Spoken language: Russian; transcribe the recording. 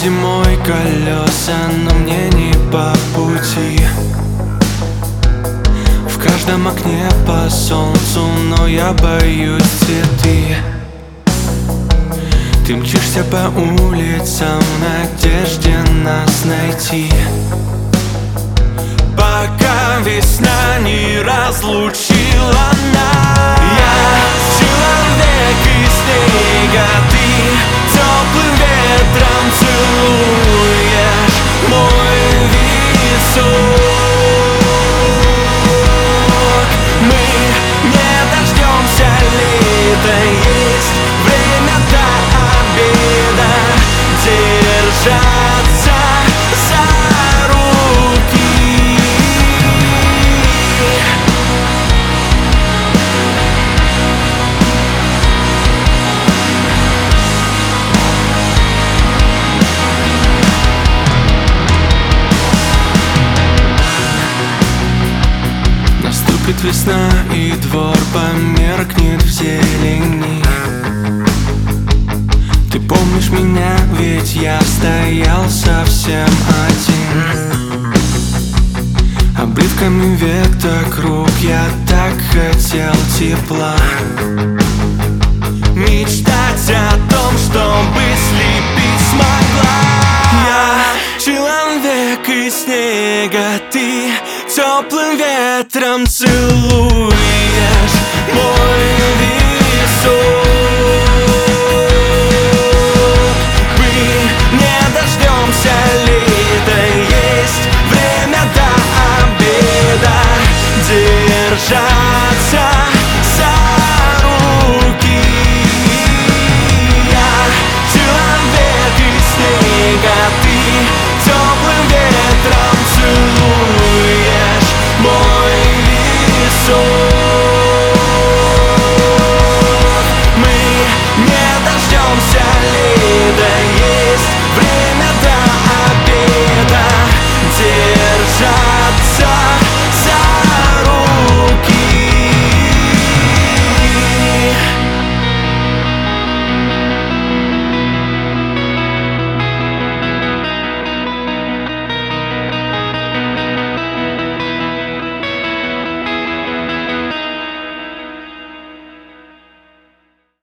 зимой колеса, но мне не по пути. В каждом окне по солнцу, но я боюсь цветы. Ты мчишься по улицам в надежде нас найти, пока весна не разлучила нас. Я человек из снега, ты теплым ветром целуешь мой висок. Мы не дождемся лета, есть время до обеда держаться за руки. Наступит весна, и двор померкнет в зелени. Ты помнишь меня, ведь я стоял совсем один. Обрывками веток рук я так хотел тепла, мечтать о том, чтобы слепить смогла. Я человек из снега, ты теплым ветром целуешь